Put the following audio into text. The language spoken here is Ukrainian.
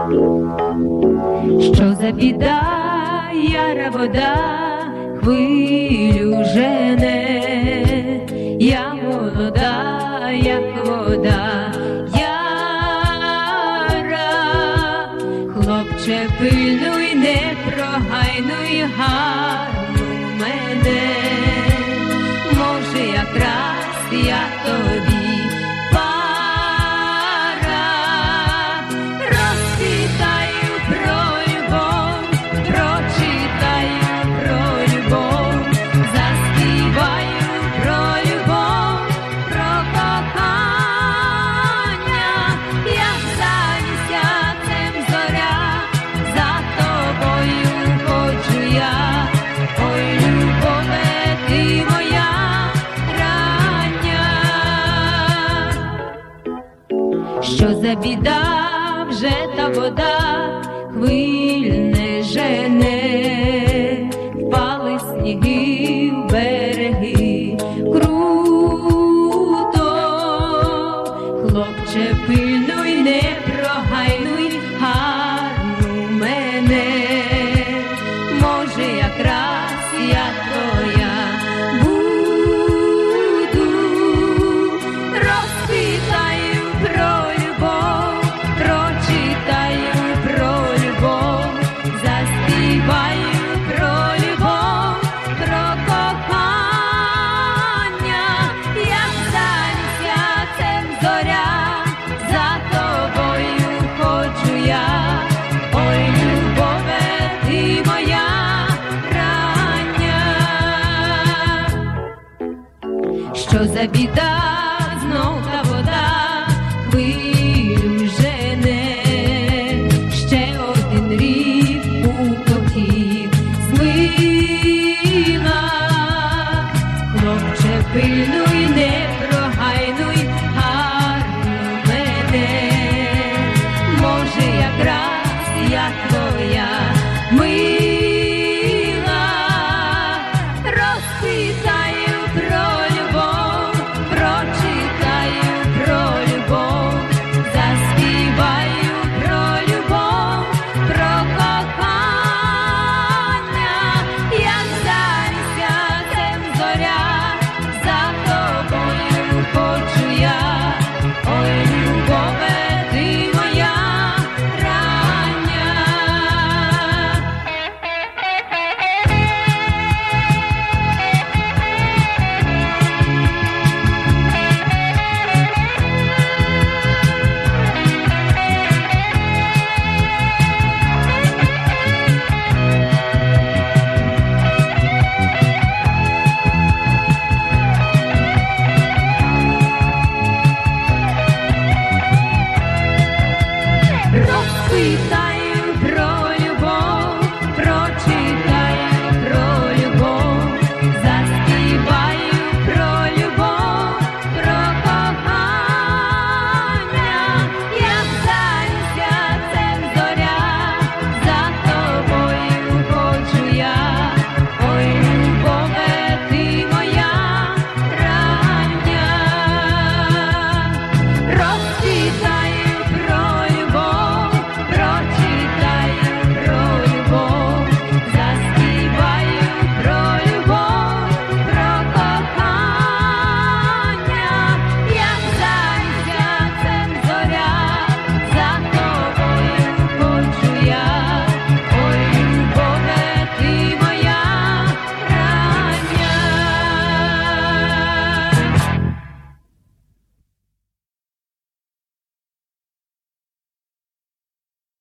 Що за біда, яра вода, хвилю жене, я молода, як вода, яра, хлопче, пильнуй, не прогайнуй гарну мене, може, якраз я тобі що за біда, вже та вода хвиль не жене, впали сніги в береги круто, хлопче, пильнуй, не прогайнуй гарну мене, може, якраз я твоя буду, розпитаю про що за біда, знов та вода хвилю жене, ще один рік потоків змила, хлопче, пильнуй, не прогайнуй гарну мене, може, якраз я твоя мила, розпитаю про we